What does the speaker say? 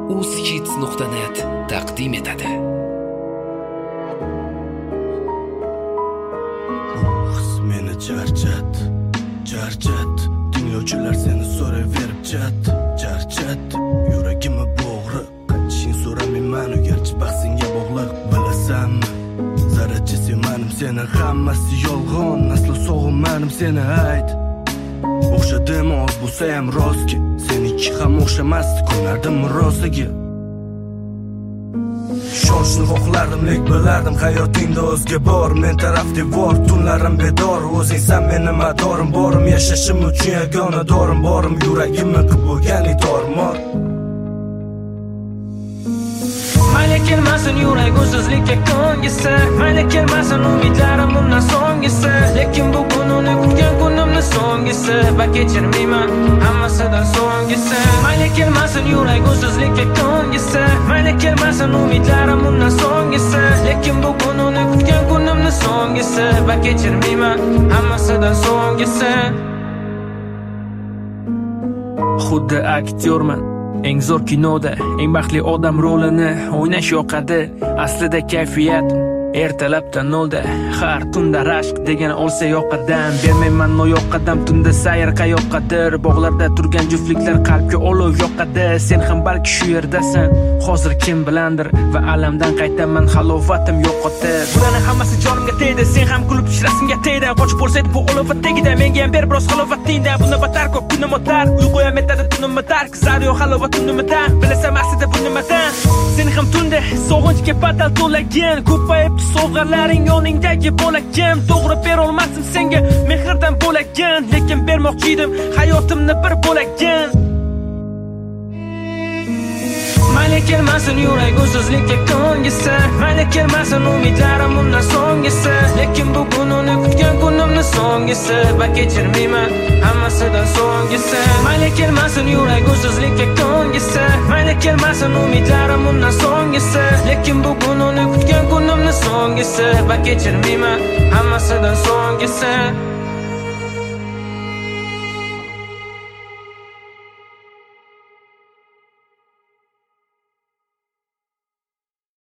uzhits.net taqdim etadi. Meni charchat tinglovchilar seni so'rayverib charchat yuragimni bo'g'ri qachishing so'ramayman garchi bahsingga bog'liq bilasanmi zarracha sevmanim seni hammasi yolg'on aslo sog'inmanim seni ayt o'xshadimi oz bo'lsa ham rostki seniki ham o'xshamasdi kunlardim rosaga Shoshni xohlardim, lek bilardim hayotingda o'zga bor Men taraf devor, tunlarim bedor O'zingsan menim adorim, borim Yashashim uchun yagona dorim borim Yuragimni qilib bo'lgani tormor Mayli kelmasin yurak o'zsizlikka ko'ngisi Mayli kelmasin umidlarim undan so'nggisi Lekin bugun uni kutgan kunimni so'nggisi Va kechirmayman hammasidan so'nggisi Mayli kelmasin yurak o'zsizlikka ko'ngisi Mayli kelmasin umidlarim undan so'nggisi Lekin bugun uni kutgan kunimni so'nggisi Va kechirmayman hammasidan so'nggisi Xuddi aktyorman eng zo'r kinoda eng baxtli odam rolini o'ynash yoqadi aslida kayfiyat ertalabdan nolda har tunda rashq degan olsa yoqadan bermayman noyoq qadam tunda sayr qayoqqadir bog'larda turgan juftliklar qalbga olov yoqadi sen ham balki shu yerdasan hozir kim bilandir va alamdan qaytaman halovatim yo'qotdi bularning hammasi jonimga tegdi sen ham kulib shirasimga tegdi qochib bo'lsaydi bu olovat tegida menga ham ber biroz halovatingda bundan battar ko'p kunim o'tar uyqu ham etadi tunimni tark zaryo halovat nimadan bilasan aslida bu nimadan sen ham tunda sog'inchga badal to'lagan ko'payib sovg'alaring yoningdagi bo'lakim to'g'ri berolmasdim senga mehrdan bo'lagan lekin bermoqchi edim hayotimni bir bo'lagan Mayli kelmasin yurak o'zsizlikka ko'ngisi Mayli kelmasin umidlarim undan so'nggisi Lekin bugun uni kutgan kunimni so'nggisi Va kechirmayman hammasidan so'nggisi Mayli kelmasin yurak o'zsizlikka ko'ngisi Mayli kelmasin umidlarim undan so'nggisi Lekin bugun uni kutgan kunimni so'nggisi Va kechirmayman hammasidan so'nggisi